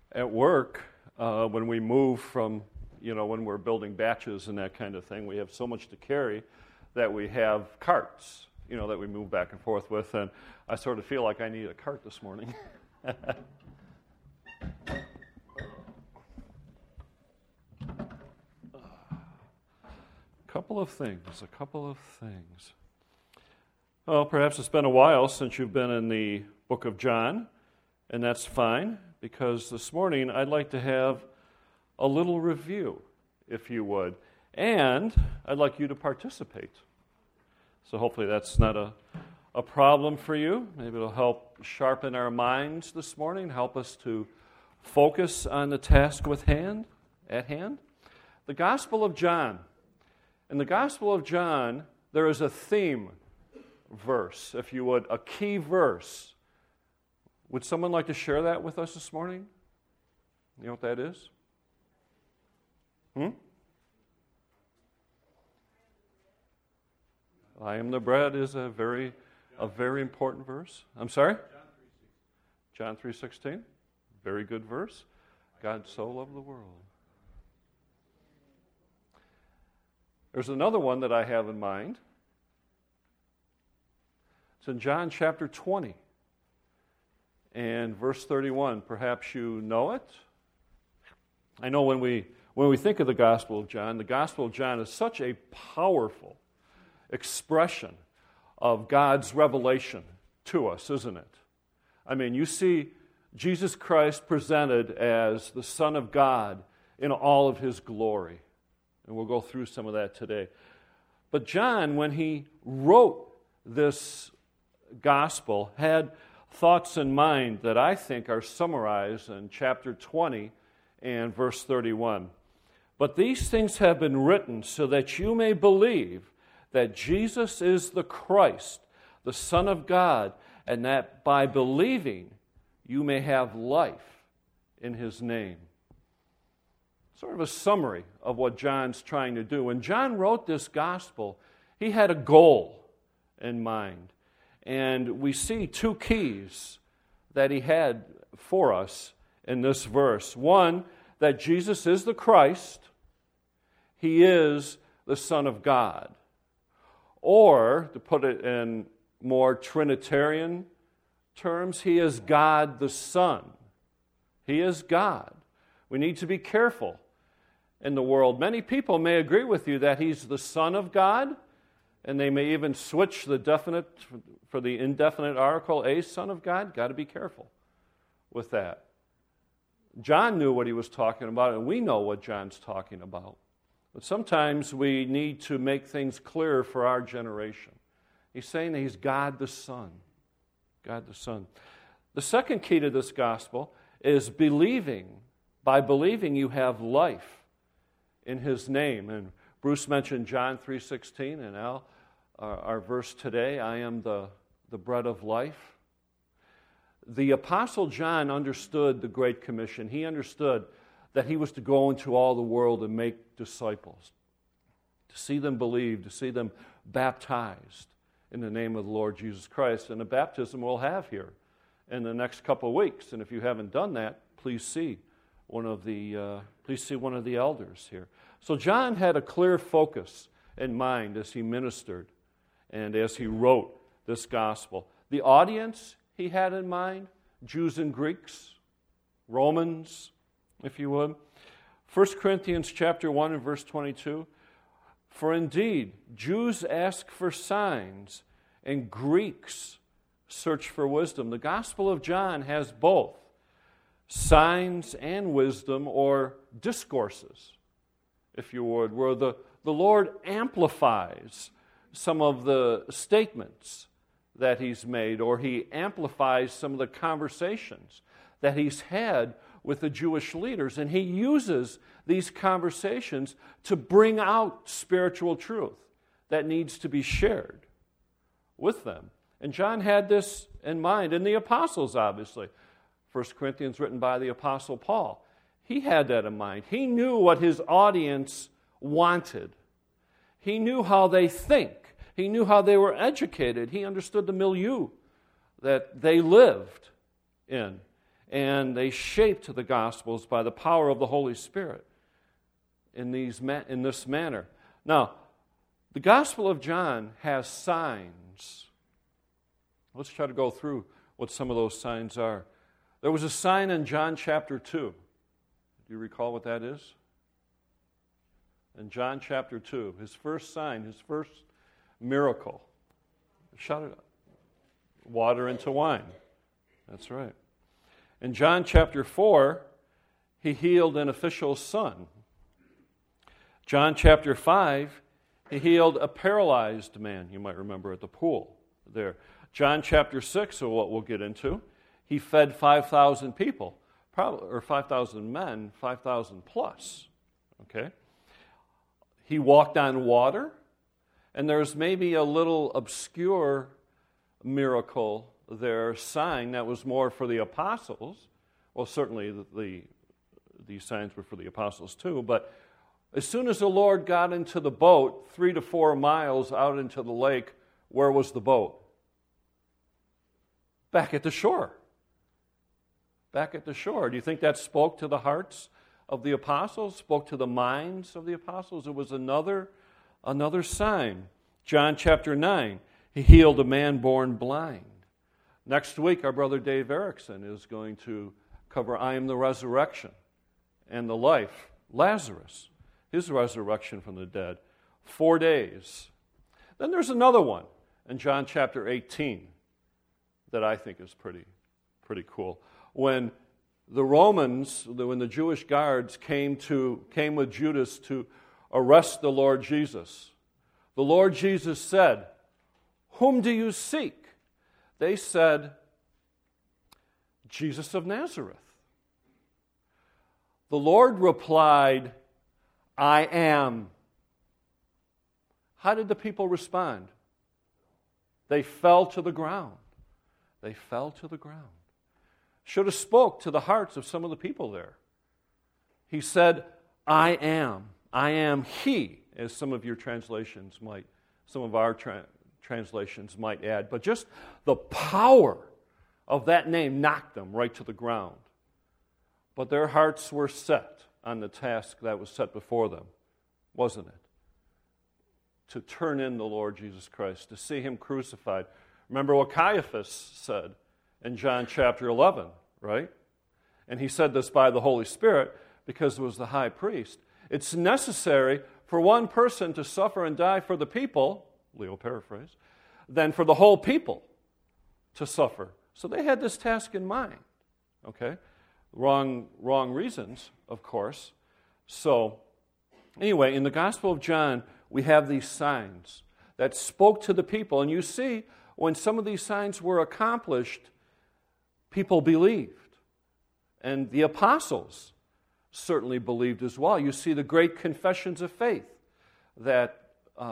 At work, when we move from, when we're building batches and that kind of thing, we have so much to carry that we have carts, that we move back and forth with, and I sort of feel like I need a cart this morning. A couple of things. Well, perhaps it's been a while since you've been in the book of John, and that's fine, because this morning I'd like to have a little review, if you would, and I'd like you to participate. So hopefully that's not a problem for you. Maybe it'll help sharpen our minds this morning, help us to focus on the task at hand. The Gospel of John. In the Gospel of John, there is a theme verse, if you would, a key verse. Would someone like to share that with us this morning? You know what that is? I am the bread is a very important verse. I'm sorry? John 3:16. Very good verse. God so loved the world. There's another one that I have in mind. It's in John chapter 20 and verse 31. Perhaps you know it. I know when we think of the Gospel of John is such a powerful expression of God's revelation to us, isn't it? I mean, you see Jesus Christ presented as the Son of God in all of His glory. And we'll go through some of that today. But John, when he wrote this gospel, had thoughts in mind that I think are summarized in chapter 20 and verse 31. But these things have been written so that you may believe that Jesus is the Christ, the Son of God, and that by believing you may have life in His name. Sort of a summary of what John's trying to do. When John wrote this gospel, he had a goal in mind. And we see two keys that he had for us in this verse. One, that Jesus is the Christ. He is the Son of God. Or, to put it in more Trinitarian terms, He is God the Son. He is God. We need to be careful in the world. Many people may agree with you that He's the Son of God, and they may even switch the definite for the indefinite article, a Son of God. Got to be careful with that. John knew what he was talking about, and we know what John's talking about. But sometimes we need to make things clear for our generation. He's saying that He's God the Son. God the Son. The second key to this gospel is believing. By believing, you have life in His name. And Bruce mentioned John 3:16, and Al, our verse today, I am the bread of life. The Apostle John understood the Great Commission. He understood that he was to go into all the world and make disciples, to see them believe, to see them baptized in the name of the Lord Jesus Christ. And the baptism we'll have here in the next couple of weeks. And if you haven't done that, please see one of the elders here. So John had a clear focus in mind as he ministered and as he wrote this gospel. The audience he had in mind, Jews and Greeks, Romans, if you would. 1 Corinthians chapter 1 and verse 22. For indeed, Jews ask for signs, and Greeks search for wisdom. The Gospel of John has both signs and wisdom, or discourses, if you would, where the Lord amplifies some of the statements that He's made, or He amplifies some of the conversations that He's had with the Jewish leaders, and He uses these conversations to bring out spiritual truth that needs to be shared with them. And John had this in mind, and the apostles, obviously. 1 Corinthians written by the Apostle Paul. He had that in mind. He knew what his audience wanted. He knew how they think. He knew how they were educated. He understood the milieu that they lived in. and they shaped the Gospels by the power of the Holy Spirit in this manner. Now, the Gospel of John has signs. Let's try to go through what some of those signs are. There was a sign in John chapter 2. Do you recall what that is? In John chapter 2, his first sign, his first miracle. Shout it out. Water into wine. That's right. In John chapter 4, he healed an official's son. John chapter 5, he healed a paralyzed man, you might remember, at the pool there. John chapter 6, so what we'll get into, he fed 5,000 people, or 5,000 men, 5,000 plus. Okay? He walked on water, and there's maybe a little obscure miracle there, sign that was more for the apostles. Well, certainly these signs were for the apostles too, but as soon as the Lord got into the boat, 3 to 4 miles out into the lake, where was the boat? Back at the shore. Back at the shore. Do you think that spoke to the hearts of the apostles, spoke to the minds of the apostles? It was another sign. John chapter 9, he healed a man born blind. Next week, our brother Dave Erickson is going to cover I am the resurrection and the life. Lazarus, his resurrection from the dead. 4 days. Then there's another one in John chapter 18 that I think is pretty cool. When the Romans, when the Jewish guards came with Judas to arrest the Lord Jesus, the Lord Jesus said, "Whom do you seek?" They said, "Jesus of Nazareth." The Lord replied, "I am." How did the people respond? They fell to the ground. They fell to the ground. Should have spoke to the hearts of some of the people there. He said, "I am. I am He," as some of your translations might, some of our translations might add. But just the power of that name knocked them right to the ground. But their hearts were set on the task that was set before them, wasn't it? To turn in the Lord Jesus Christ, to see Him crucified. Remember what Caiaphas said in John chapter 11, right? And he said this by the Holy Spirit because it was the high priest. It's necessary for one person to suffer and die for the people, Leo paraphrase, than for the whole people to suffer. So they had this task in mind, okay? Wrong reasons, of course. So anyway, in the Gospel of John, we have these signs that spoke to the people. And you see, when some of these signs were accomplished, people believed. And the apostles certainly believed as well. You see the great confessions of faith that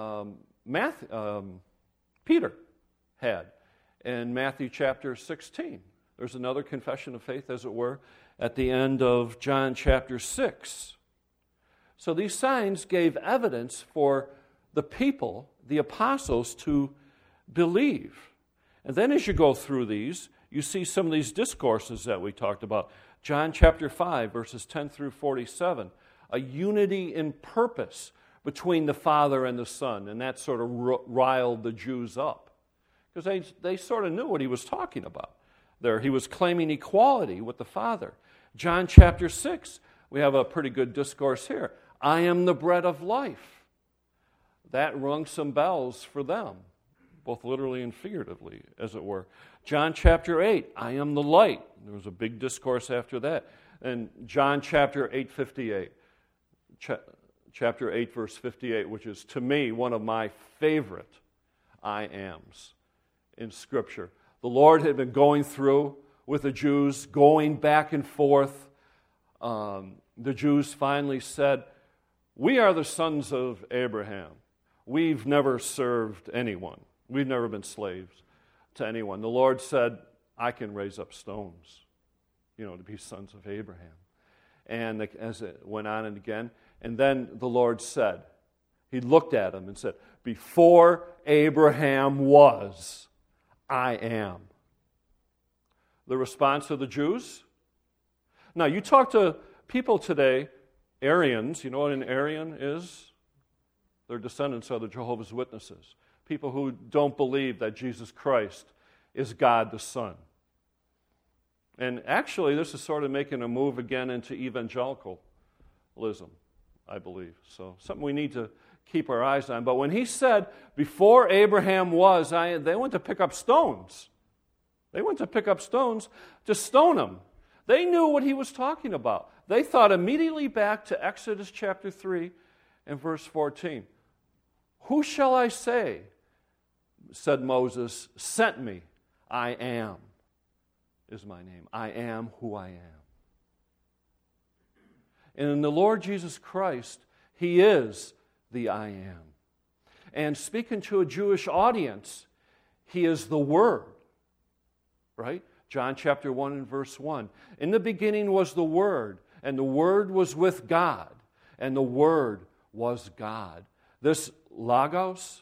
Peter had in Matthew chapter 16. There's another confession of faith, as it were, at the end of John chapter 6. So these signs gave evidence for the people, the apostles, to believe. And then as you go through these, you see some of these discourses that we talked about. John chapter 5, verses 10 through 47, a unity in purpose between the Father and the Son, and that sort of riled the Jews up. Because they sort of knew what he was talking about there. He was claiming equality with the Father. John chapter 6, we have a pretty good discourse here. I am the bread of life. That rung some bells for them, both literally and figuratively, as it were. John chapter 8, I am the light. There was a big discourse after that. And John chapter 8:58, chapter 8, verse 58, which is, to me, one of my favorite I ams in Scripture. The Lord had been going through with the Jews, going back and forth. The Jews finally said, "We are the sons of Abraham. We've never served anyone. We've never been slaves to anyone." The Lord said, "I can raise up stones, to be sons of Abraham." And as it went on and again, and then the Lord said, He looked at him and said, "Before Abraham was, I am." The response of the Jews, Now, you talk to people today, Arians, you know what an Arian is? They're descendants of the Jehovah's Witnesses. People who don't believe that Jesus Christ is God the Son. And actually, this is sort of making a move again into evangelicalism, I believe. So something we need to keep our eyes on. But when he said, before Abraham was, they went to pick up stones. They went to pick up stones to stone him. They knew what he was talking about. They thought immediately back to Exodus chapter 3 and verse 14. Who shall I say, said Moses, sent me? I am is my name. I am who I am. And in the Lord Jesus Christ, he is the I am. And speaking to a Jewish audience, he is the Word. Right? John chapter 1 and verse 1. In the beginning was the Word, and the Word was with God, and the Word was God. This logos,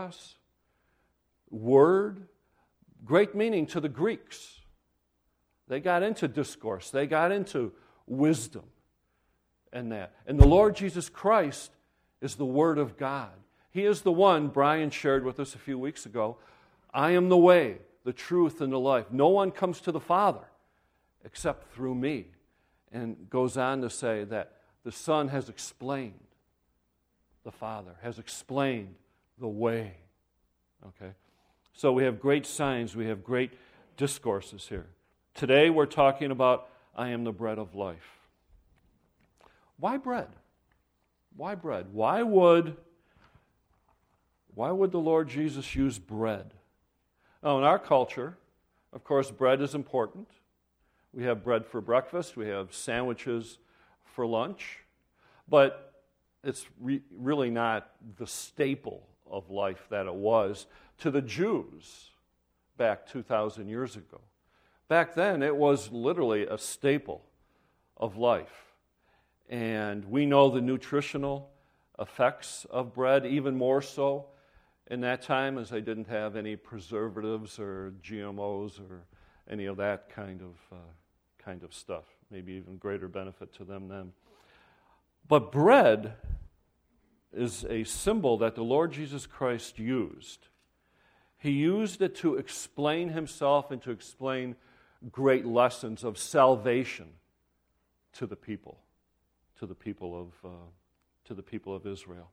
word, great meaning to the Greeks. They got into discourse. They got into wisdom and that. And the Lord Jesus Christ is the Word of God. He is the one, Brian shared with us a few weeks ago, I am the way, the truth, and the life. No one comes to the Father except through me. And goes on to say that the Son has explained the Father, has explained the way. Okay? So we have great signs, we have great discourses here. Today we're talking about, I am the bread of life. Why bread? Why bread? Why would the Lord Jesus use bread? Now, in our culture, of course, bread is important. We have bread for breakfast. We have sandwiches for lunch. But it's really not the staple of life that it was to the Jews back 2,000 years ago. Back then, it was literally a staple of life. And we know the nutritional effects of bread, even more so in that time, as they didn't have any preservatives or GMOs or any of that kind of stuff. Maybe even greater benefit to them then. But bread is a symbol that the Lord Jesus Christ used. He used it to explain himself and to explain great lessons of salvation to the people of Israel.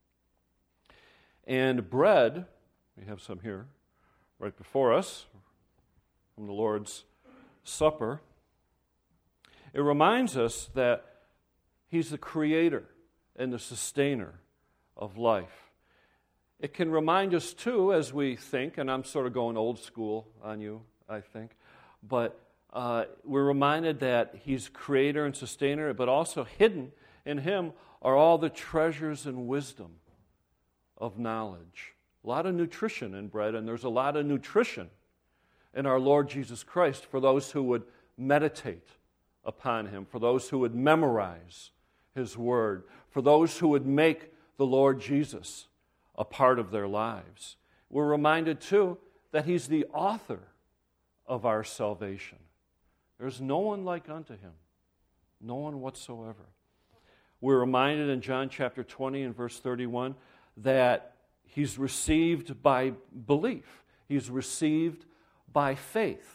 And bread, we have some here right before us from the Lord's Supper. It reminds us that he's the creator and the sustainer of life. It can remind us too, as we think, and I'm sort of going old school on you, I think, but we're reminded that he's creator and sustainer, but also hidden in him are all the treasures and wisdom of knowledge. A lot of nutrition in bread, and there's a lot of nutrition in our Lord Jesus Christ for those who would meditate upon him, for those who would memorize his word, for those who would make the Lord Jesus a part of their lives. We're reminded too that he's the author of our salvation. There's no one like unto him, no one whatsoever. We're reminded in John chapter 20 and verse 31 that he's received by belief. He's received by faith.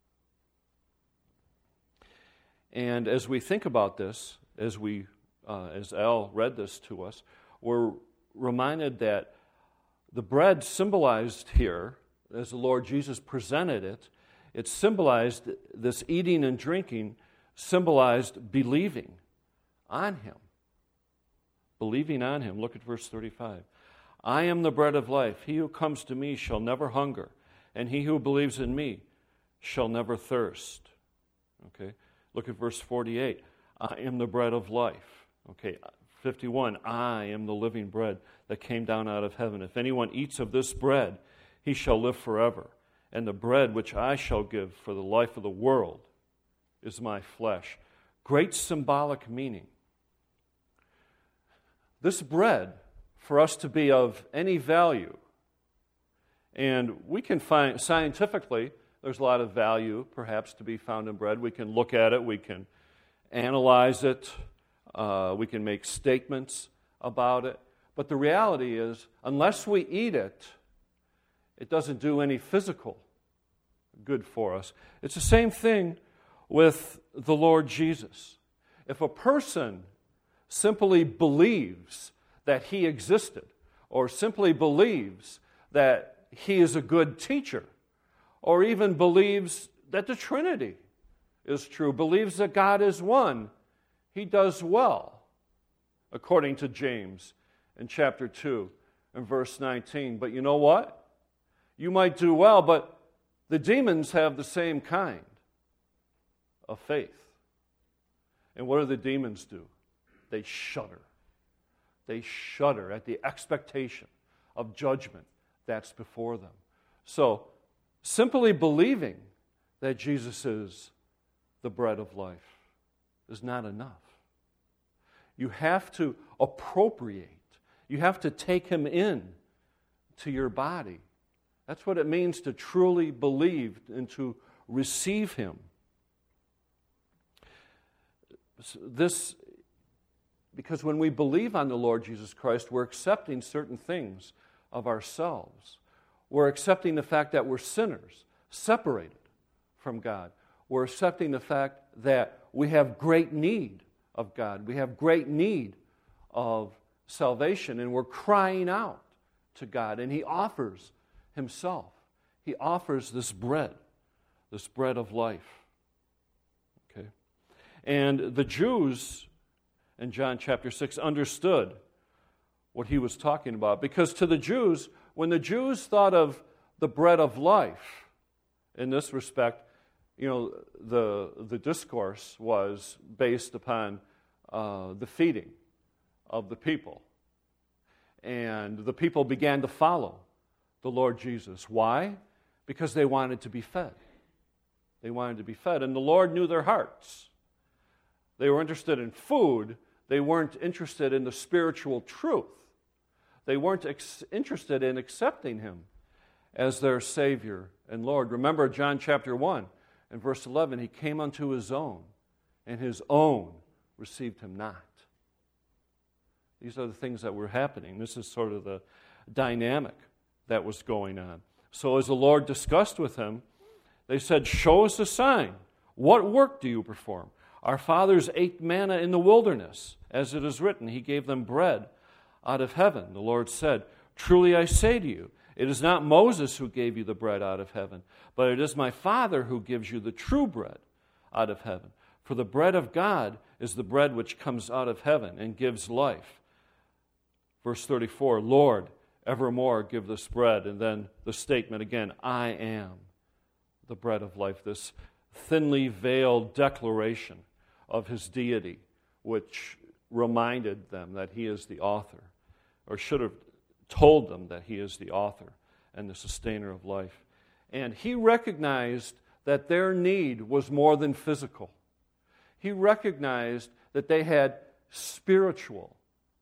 And as we think about this, as Al read this to us, we're reminded that the bread symbolized here, as the Lord Jesus presented it, it symbolized, this eating and drinking symbolized believing on him. Believing on him. Look at verse 35. I am the bread of life. He who comes to me shall never hunger, and he who believes in me shall never thirst. Okay. Look at verse 48. I am the bread of life. Okay. 51. I am the living bread that came down out of heaven. If anyone eats of this bread, he shall live forever. And the bread which I shall give for the life of the world is my flesh. Great symbolic meaning. This bread, for us to be of any value, and we can find, scientifically, there's a lot of value perhaps to be found in bread. We can look at it, we can analyze it. We can make statements about it. But the reality is, unless we eat it, it doesn't do any physical good for us. It's the same thing with the Lord Jesus. If a person simply believes that He existed, or simply believes that He is a good teacher, or even believes that the Trinity is true, believes that God is one, he does well, according to James in chapter 2 and verse 19. But you know what? You might do well, but the demons have the same kind of faith. And what do the demons do? They shudder. They shudder at the expectation of judgment that's before them. So, simply believing that Jesus is the bread of life is not enough. You have to appropriate. You have to take Him in to your body. That's what it means to truly believe and to receive Him. Because when we believe on the Lord Jesus Christ, we're accepting certain things of ourselves. We're accepting the fact that we're sinners, separated from God. We're accepting the fact that we have great need of God. We have great need of salvation, and we're crying out to God, and He offers Himself. He offers this bread of life. Okay? And the Jews in John chapter 6 understood what He was talking about, because to the Jews, when the Jews thought of the bread of life, in this respect, the discourse was based upon the feeding of the people. And the people began to follow the Lord Jesus. Why? Because they wanted to be fed. They wanted to be fed. And the Lord knew their hearts. They were interested in food. They weren't interested in the spiritual truth. They weren't interested in accepting Him as their Savior and Lord. Remember John chapter 1 and verse 11, He came unto His own, and His own received Him not. These are the things that were happening. This is sort of the dynamic that was going on. So as the Lord discussed with them, they said, show us a sign. What work do you perform? Our fathers ate manna in the wilderness. As it is written, He gave them bread out of heaven. The Lord said, truly I say to you, it is not Moses who gave you the bread out of heaven, but it is my Father who gives you the true bread out of heaven. For the bread of God is the bread which comes out of heaven and gives life. Verse 34, Lord, evermore give this bread. And then the statement again, I am the bread of life. This thinly veiled declaration of His deity, which reminded them that He is the author, or should have told them that He is the author and the sustainer of life. And He recognized that their need was more than physical. He recognized that they had spiritual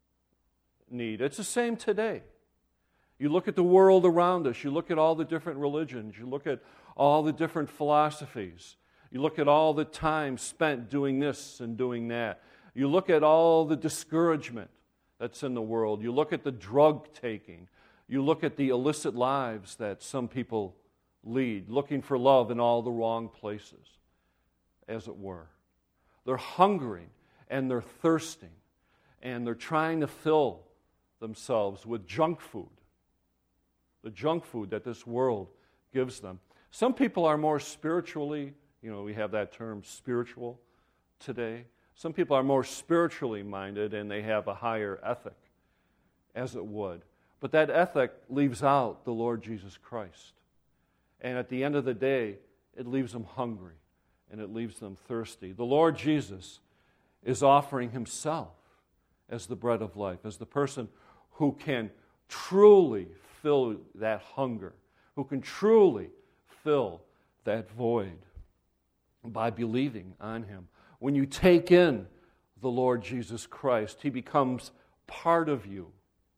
need. It's the same today. You look at the world around us, you look at all the different religions, you look at all the different philosophies, you look at all the time spent doing this and doing that. You look at all the discouragement that's in the world. You look at the drug taking. You look at the illicit lives that some people lead, looking for love in all the wrong places, as it were. They're hungering and they're thirsting, and they're trying to fill themselves with junk food, the junk food that this world gives them. Some people are more spiritually, we have that term spiritual today. Some people are more spiritually minded and they have a higher ethic, as it would. But that ethic leaves out the Lord Jesus Christ. And at the end of the day, it leaves them hungry and it leaves them thirsty. The Lord Jesus is offering Himself as the bread of life, as the person who can truly fill that hunger, who can truly fill that void by believing on Him. When you take in the Lord Jesus Christ, He becomes part of you.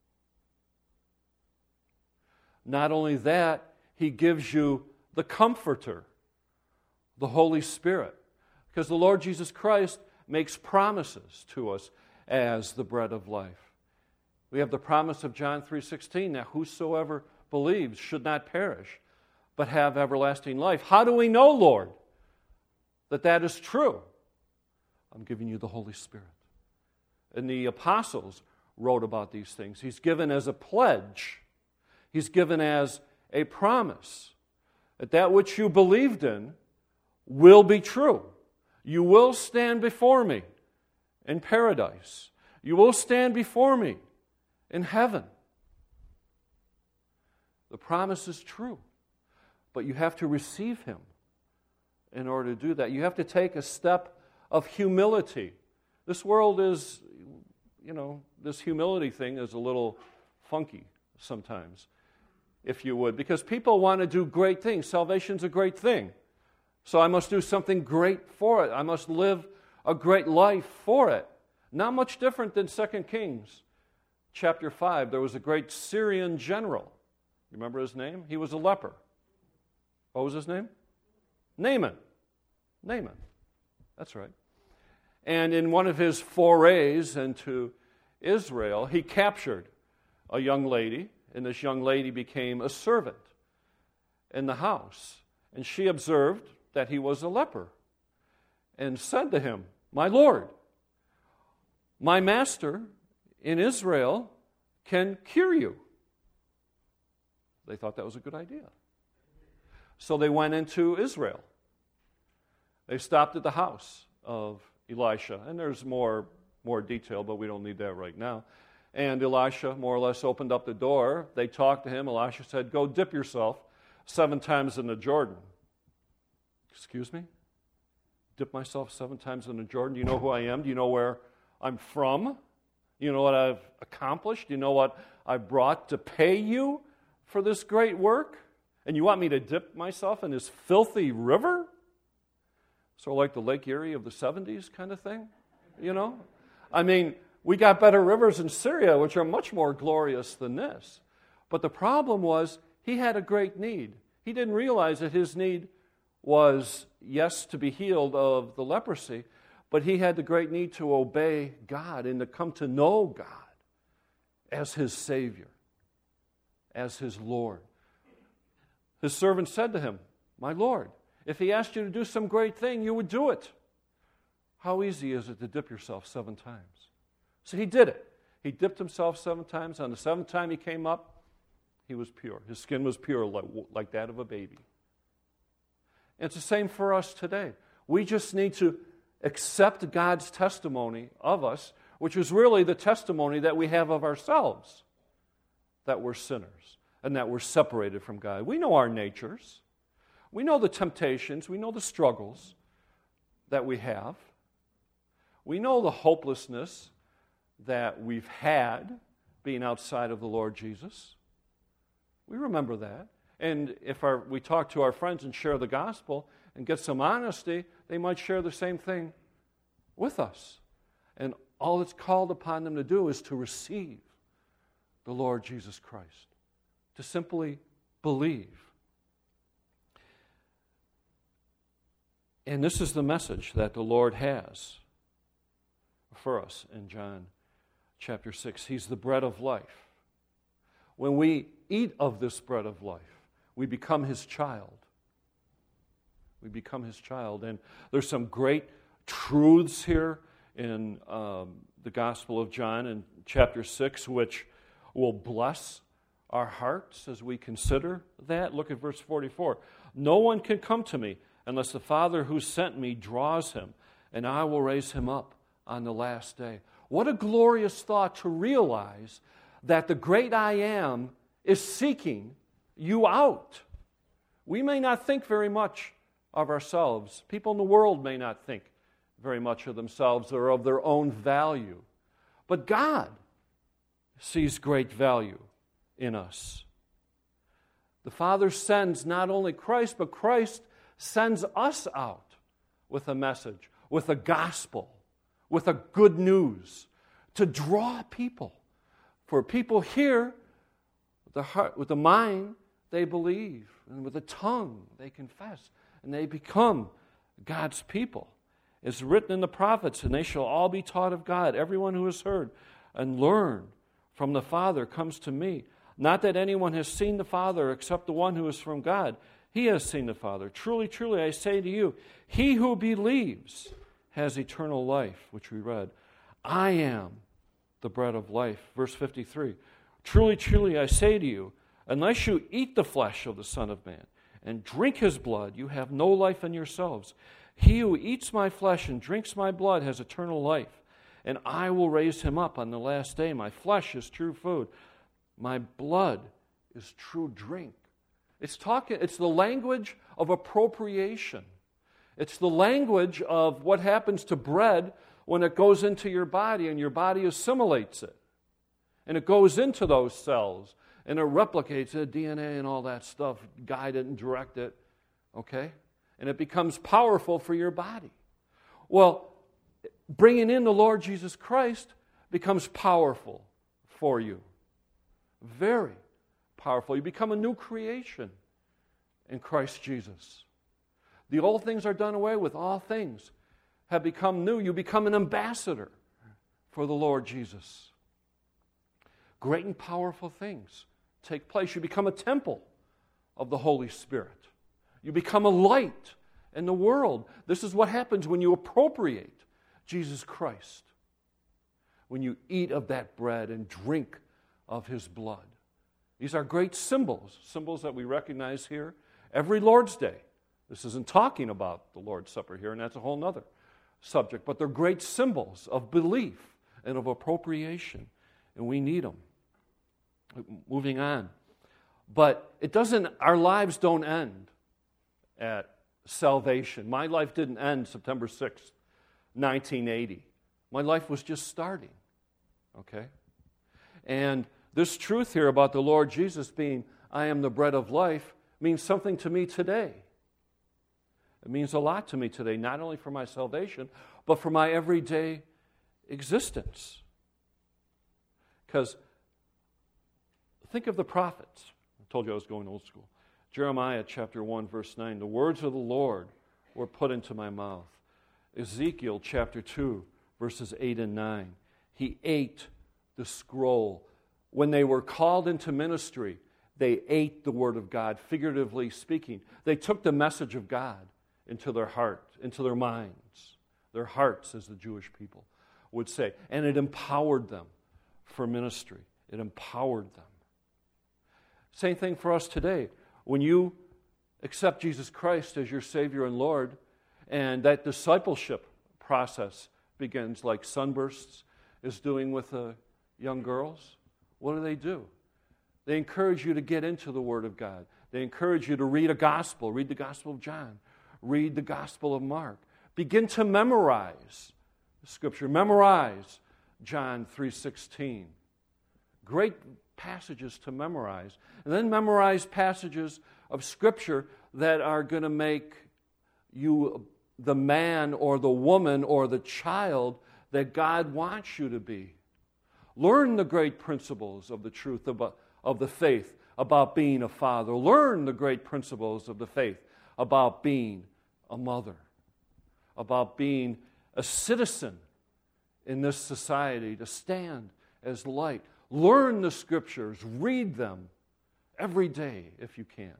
Not only that, He gives you the Comforter, the Holy Spirit. Because the Lord Jesus Christ makes promises to us as the bread of life. We have the promise of John 3:16 that whosoever believes should not perish, but have everlasting life. How do we know, Lord, that that is true? I'm giving you the Holy Spirit. And the apostles wrote about these things. He's given as a pledge. He's given as a promise that that which you believed in will be true. You will stand before me in paradise. You will stand before me in heaven. The promise is true, but you have to receive Him in order to do that. You have to take a step of humility. This world is, this humility thing is a little funky sometimes, if you would, because people want to do great things. Salvation's a great thing. So I must do something great for it. I must live a great life for it. Not much different than 2 Kings chapter 5. There was a great Syrian general. You remember his name? He was a leper. What was his name? Naaman. Naaman. That's right. And in one of his forays into Israel, he captured a young lady, and this young lady became a servant in the house. And she observed that he was a leper and said to him, "My Lord, my master in Israel can cure you." They thought that was a good idea. So they went into Israel. They stopped at the house of Elisha, and there's more detail, but we don't need that right now. And Elisha more or less opened up the door. They talked to him. Elisha said, "Go dip yourself 7 times in the Jordan." Excuse me? Dip myself 7 times in the Jordan? Do you know who I am? Do you know where I'm from? Do you know what I've accomplished? Do you know what I've brought to pay you for this great work? And you want me to dip myself in this filthy river? Sort of like the Lake Erie of the 70s kind of thing, I mean, we got better rivers in Syria, which are much more glorious than this. But the problem was, he had a great need. He didn't realize that his need was, yes, to be healed of the leprosy, but he had the great need to obey God and to come to know God as his Savior, as his Lord. His servant said to him, "My Lord, if he asked you to do some great thing, you would do it. How easy is it to dip yourself 7 times?" So he did it. He dipped himself 7 times. On the 7th time he came up, he was pure. His skin was pure like that of a baby. And it's the same for us today. We just need to accept God's testimony of us, which is really the testimony that we have of ourselves, that we're sinners and that we're separated from God. We know our natures. We know the temptations. We know the struggles that we have. We know the hopelessness that we've had being outside of the Lord Jesus. We remember that. And if we talk to our friends and share the gospel and get some honesty, they might share the same thing with us. And all that's called upon them to do is to receive the Lord Jesus Christ, to simply believe. And this is the message that the Lord has for us in John chapter 6. He's the bread of life. When we eat of this bread of life, we become His child. We become His child. And there's some great truths here in the Gospel of John in chapter 6, which will bless our hearts as we consider that. Look at verse 44. "No one can come to me unless the Father who sent me draws him, and I will raise him up on the last day." What a glorious thought to realize that the great I Am is seeking you out. We may not think very much of ourselves. People in the world may not think very much of themselves or of their own value. But God sees great value in us. The Father sends not only Christ, but Christ sends us out with a message, with a gospel, with a good news to draw people. For people hear with the heart, with the mind, they believe, and with the tongue they confess, and they become God's people. It's written in the prophets, and they shall all be taught of God. Everyone who has heard and learned from the Father comes to me. Not that anyone has seen the Father except the one who is from God. He has seen the Father. Truly, truly, I say to you, he who believes has eternal life, which we read. I am the bread of life. Verse 53. Truly, truly, I say to you, unless you eat the flesh of the Son of Man and drink his blood, you have no life in yourselves. He who eats my flesh and drinks my blood has eternal life, and I will raise him up on the last day. My flesh is true food. My blood is true drink. It's the language of appropriation. It's the language of what happens to bread when it goes into your body and your body assimilates it. And it goes into those cells and it replicates it, DNA and all that stuff, guide it and direct it, okay? And it becomes powerful for your body. Well, bringing in the Lord Jesus Christ becomes powerful for you. Very powerful. You become a new creation in Christ Jesus. The old things are done away with. All things have become new. You become an ambassador for the Lord Jesus. Great and powerful things take place. You become a temple of the Holy Spirit. You become a light in the world. This is what happens when you appropriate Jesus Christ. When you eat of that bread and drink of his blood. These are great symbols that we recognize here every Lord's Day. This isn't talking about the Lord's Supper here, and that's a whole other subject, but they're great symbols of belief and of appropriation, and we need them. Moving on. But our lives don't end at salvation. My life didn't end September 6th, 1980. My life was just starting, okay? And this truth here about the Lord Jesus being, I am the bread of life, means something to me today. It means a lot to me today, not only for my salvation, but for my everyday existence. Because think of the prophets. I told you I was going old school. Jeremiah chapter 1, verse 9, the words of the Lord were put into my mouth. Ezekiel chapter 2, verses 8 and 9. He ate the scroll. When they were called into ministry, they ate the Word of God, figuratively speaking. They took the message of God into their heart, into their minds, their hearts, as the Jewish people would say. And it empowered them for ministry. It empowered them. Same thing for us today. When you accept Jesus Christ as your Savior and Lord, and that discipleship process begins, like Sunbursts is doing with the young girls, what do? They encourage you to get into the Word of God. They encourage you to read a gospel. Read the Gospel of John. Read the Gospel of Mark. Begin to memorize Scripture. Memorize John 3:16. Great passages to memorize. And then memorize passages of Scripture that are going to make you the man or the woman or the child that God wants you to be. Learn the great principles of the truth of the faith about being a father. Learn the great principles of the faith about being a mother, about being a citizen in this society, to stand as light. Learn the Scriptures. Read them every day if you can.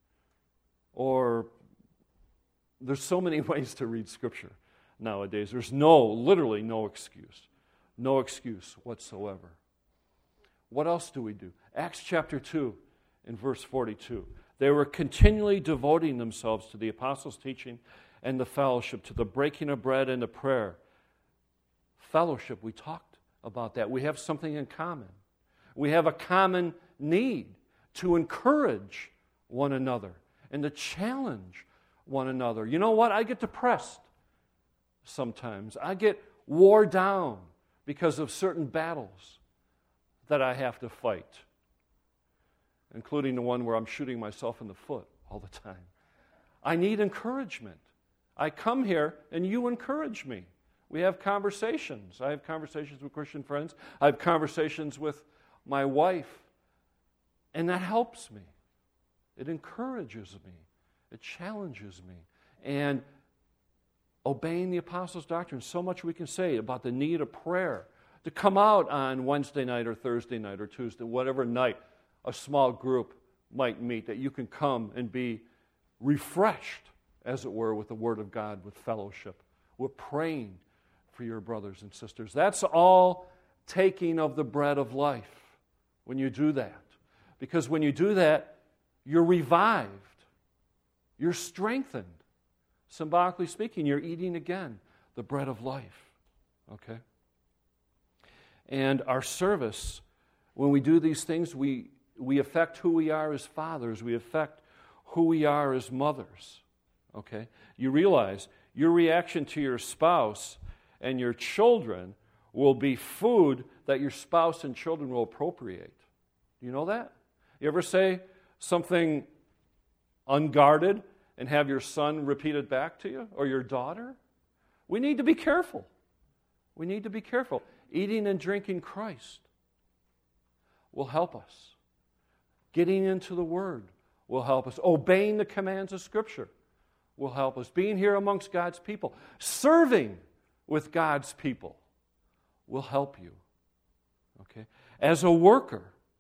Or there's so many ways to read Scripture nowadays. There's literally no excuse. No excuse whatsoever. What else do we do? Acts chapter 2 in verse 42. They were continually devoting themselves to the apostles' teaching and the fellowship, to the breaking of bread and the prayer. Fellowship, we talked about that. We have something in common. We have a common need to encourage one another and to challenge one another. You know what? I get depressed sometimes. I get wore down because of certain battles that I have to fight, including the one where I'm shooting myself in the foot all the time. I need encouragement. I come here and you encourage me. We have conversations. I have conversations with Christian friends. I have conversations with my wife, and that helps me. It encourages me. It challenges me. And obeying the apostles' doctrine. So much we can say about the need of prayer, to come out on Wednesday night or Thursday night or Tuesday, whatever night a small group might meet, that you can come and be refreshed, as it were, with the Word of God, with fellowship, with praying for your brothers and sisters. That's all taking of the bread of life when you do that. Because when you do that, you're revived. You're strengthened. Symbolically speaking, you're eating again the bread of life. Okay? And our service, when we do these things, we affect who we are as fathers. We affect who we are as mothers. Okay? You realize your reaction to your spouse and your children will be food that your spouse and children will appropriate. Do you know that? You ever say something unguarded and have your son repeat it back to you, or your daughter? We need to be careful. We need to be careful. Eating and drinking Christ will help us. Getting into the Word will help us. Obeying the commands of Scripture will help us. Being here amongst God's people, serving with God's people will help you. Okay? As a worker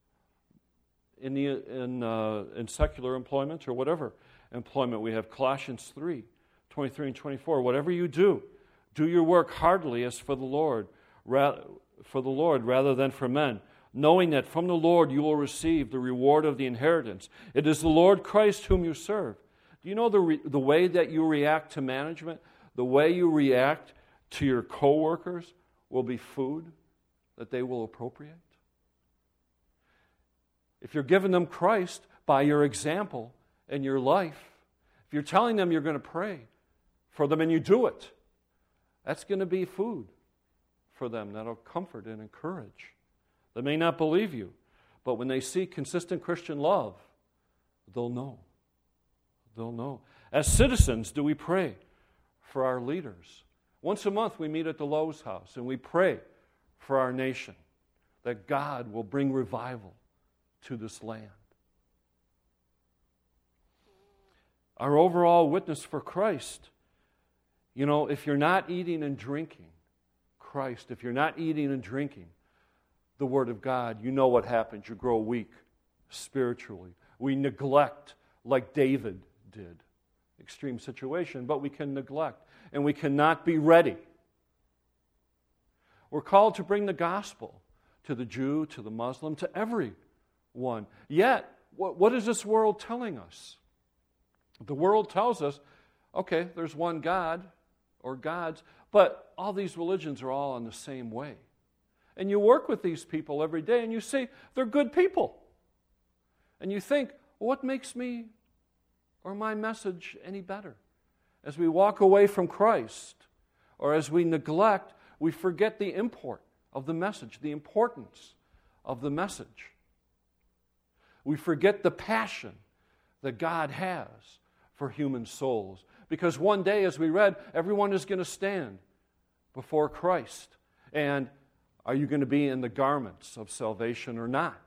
in secular employment or whatever employment we have, Colossians 3:23 and 24, whatever you do your work heartily as for the Lord rather than for men, knowing that from the Lord you will receive the reward of the inheritance. It is the Lord Christ whom you serve. Do you know the way that you react to management, the way you react to your co-workers will be food that they will appropriate? If you're giving them Christ by your example and your life, if you're telling them you're going to pray for them and you do it, that's going to be food for them that'll comfort and encourage. They may not believe you, but when they see consistent Christian love, they'll know. They'll know. As citizens, do we pray for our leaders? Once a month we meet at the Lowe's house and we pray for our nation, that God will bring revival to this land. Our overall witness for Christ, if you're not eating and drinking Christ, if you're not eating and drinking the Word of God, you know what happens. You grow weak spiritually. We neglect like David did. Extreme situation, but we can neglect and we cannot be ready. We're called to bring the gospel to the Jew, to the Muslim, to everyone. Yet, what is this world telling us? The world tells us, okay, there's one God or gods, but all these religions are all in the same way. And you work with these people every day and you see they're good people. And you think, what makes me or my message any better? As we walk away from Christ, or as we neglect, we forget the import of the message, the importance of the message. We forget the passion that God has for human souls. Because one day, as we read, everyone is going to stand before Christ. And are you going to be in the garments of salvation or not?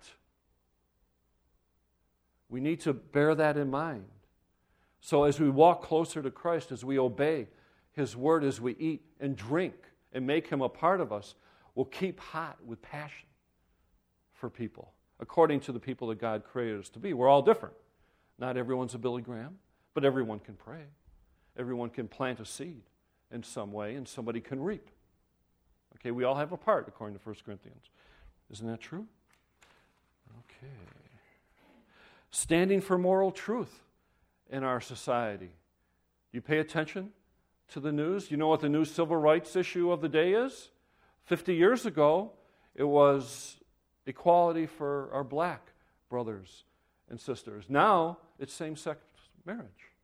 We need to bear that in mind. So as we walk closer to Christ, as we obey His Word, as we eat and drink and make Him a part of us, we'll keep hot with passion for people, according to the people that God created us to be. We're all different. Not everyone's a Billy Graham, but everyone can pray. Everyone can plant a seed in some way, and somebody can reap. Okay, we all have a part, according to 1 Corinthians. Isn't that true? Okay. Standing for moral truth in our society. Do you pay attention to the news? Do you know what the new civil rights issue of the day is? 50 years ago, it was equality for our black brothers and sisters. Now, it's same-sex marriage.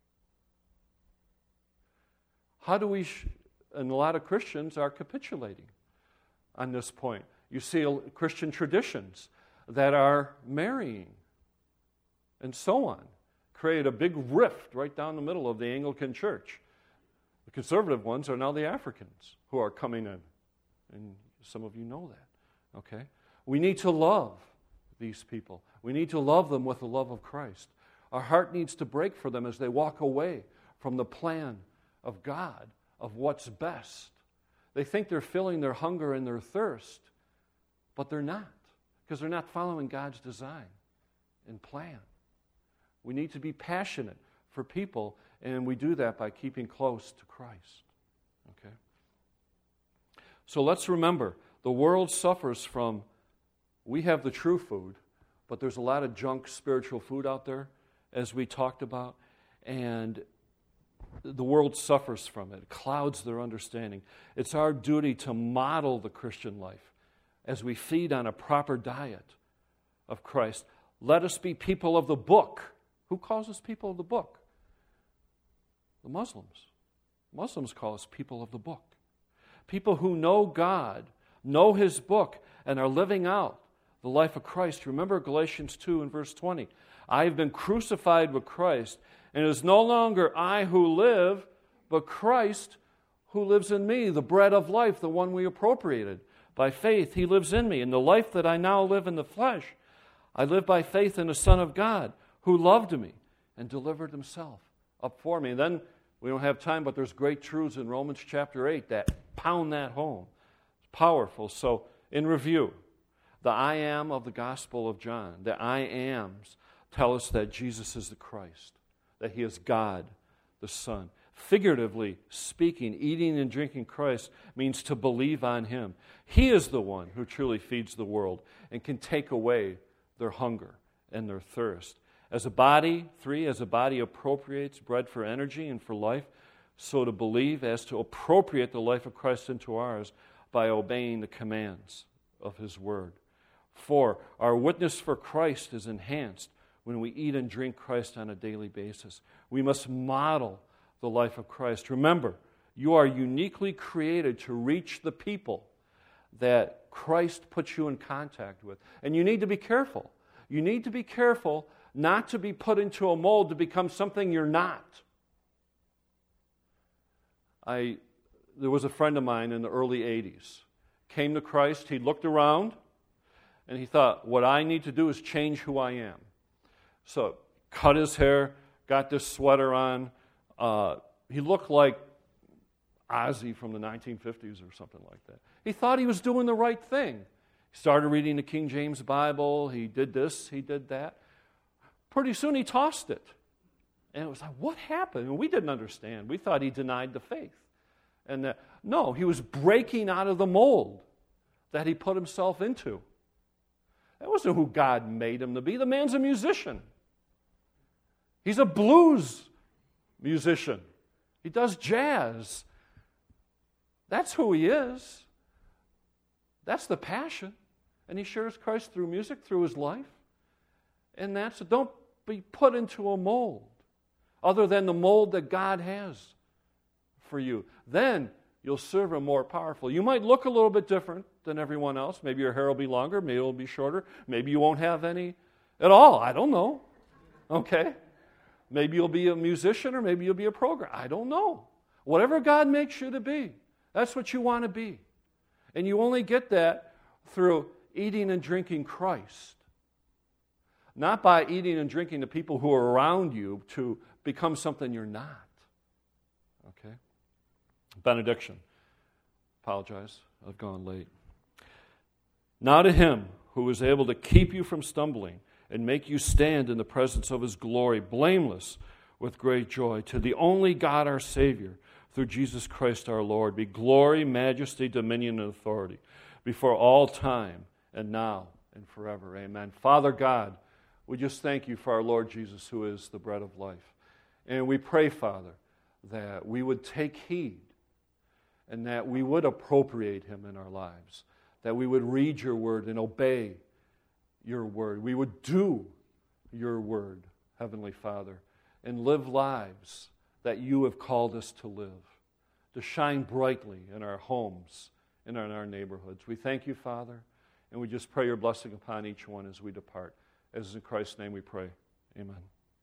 How do we, and a lot of Christians are capitulating on this point. You see Christian traditions that are marrying and so on. Create a big rift right down the middle of the Anglican Church. The conservative ones are now the Africans who are coming in. And some of you know that. Okay? We need to love these people. We need to love them with the love of Christ. Our heart needs to break for them as they walk away from the plan of God of what's best. They think they're filling their hunger and their thirst, but they're not, because they're not following God's design and plan. We need to be passionate for people, and we do that by keeping close to Christ. Okay? So let's remember, the world suffers from, we have the true food, but there's a lot of junk spiritual food out there, as we talked about, and the world suffers from it. It clouds their understanding. It's our duty to model the Christian life as we feed on a proper diet of Christ. Let us be people of the book. Who calls us people of the book? The Muslims. Muslims call us people of the book. People who know God, know His book, and are living out the life of Christ. Remember Galatians 2 and verse 20. I have been crucified with Christ, and it is no longer I who live, but Christ who lives in me, the bread of life, the one we appropriated. By faith, He lives in me. And the life that I now live in the flesh, I live by faith in the Son of God, who loved me and delivered Himself up for me. And then, we don't have time, but there's great truths in Romans chapter 8 that pound that home. It's powerful. So, in review, the I am of the Gospel of John, the I ams tell us that Jesus is the Christ, that He is God, the Son. Figuratively speaking, eating and drinking Christ means to believe on Him. He is the one who truly feeds the world and can take away their hunger and their thirst. As a body appropriates bread for energy and for life, so to believe as to appropriate the life of Christ into ours by obeying the commands of His Word. 4, our witness for Christ is enhanced when we eat and drink Christ on a daily basis. We must model the life of Christ. Remember, you are uniquely created to reach the people that Christ puts you in contact with. And you need to be careful. You need to be careful not to be put into a mold to become something you're not. There was a friend of mine in the early 80s. Came to Christ, he looked around, and he thought, what I need to do is change who I am. So, cut his hair, got this sweater on. He looked like Ozzy from the 1950s or something like that. He thought he was doing the right thing. He started reading the King James Bible. He did this, he did that. Pretty soon he tossed it. And it was like, what happened? And we didn't understand. We thought he denied the faith. And no, he was breaking out of the mold that he put himself into. That wasn't who God made him to be. The man's a musician. He's a blues musician. He does jazz. That's who he is. That's the passion. And he shares Christ through music, through his life. And don't be put into a mold other than the mold that God has for you. Then you'll serve Him more powerful. You might look a little bit different than everyone else. Maybe your hair will be longer. Maybe it will be shorter. Maybe you won't have any at all. I don't know. Okay? Maybe you'll be a musician or maybe you'll be a programmer. I don't know. Whatever God makes you to be, that's what you want to be. And you only get that through eating and drinking Christ. Not by eating and drinking the people who are around you to become something you're not. Okay? Benediction. Apologize, I've gone late. Now to Him who is able to keep you from stumbling and make you stand in the presence of His glory, blameless with great joy, to the only God our Savior, through Jesus Christ our Lord, be glory, majesty, dominion, and authority before all time and now and forever. Amen. Father God, we just thank You for our Lord Jesus, who is the bread of life. And we pray, Father, that we would take heed and that we would appropriate Him in our lives, that we would read Your word and obey Your word. We would do Your word, Heavenly Father, and live lives that You have called us to live, to shine brightly in our homes and in our neighborhoods. We thank You, Father, and we just pray Your blessing upon each one as we depart. As in Christ's name we pray. Amen.